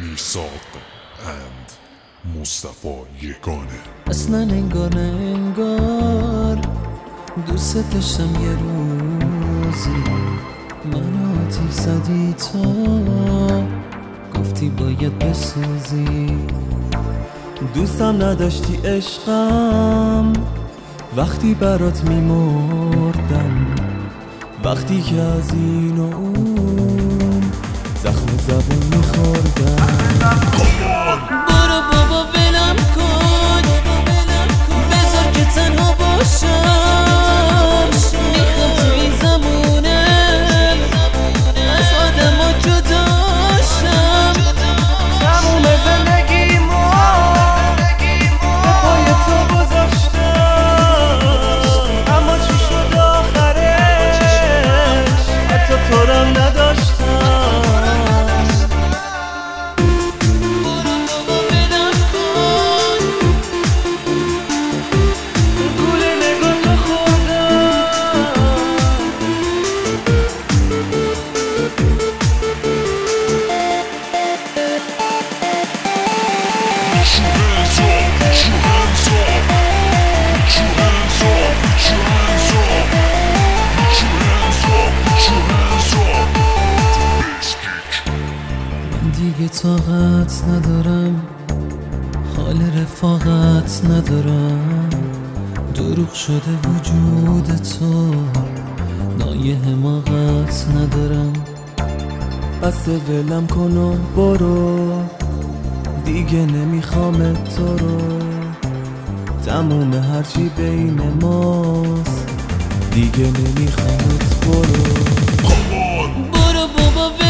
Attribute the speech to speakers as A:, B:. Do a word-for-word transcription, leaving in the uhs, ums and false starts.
A: میثاق اند مصطفی یگانه.
B: اصلا انگار نه انگار دوست داشتم یه روزی من آتیش زدی تا گفتی باید بسوزی. دوستم نداشتی عشقم وقتی برات میمردم، وقتی که از این و اون زخم زبون میخوردم. برو بابا ولم کن بذار که تنها باشم، میخوام تو این زمونه از آدم ها جداشم. تموم زندگیمو به پای تو گذاشتم، اما چی شد آخرش حتی تو رم نداشتم. دیگه طاقت ندارم، حال رفاقت ندارم، دروغ شده وجود تو، نایه حماقت ندارم. بس ولم کن و برو، دیگه نمیخوام تو رو، تموم هرچی بین ماست دیگه نمیخوامت. برو برو بابا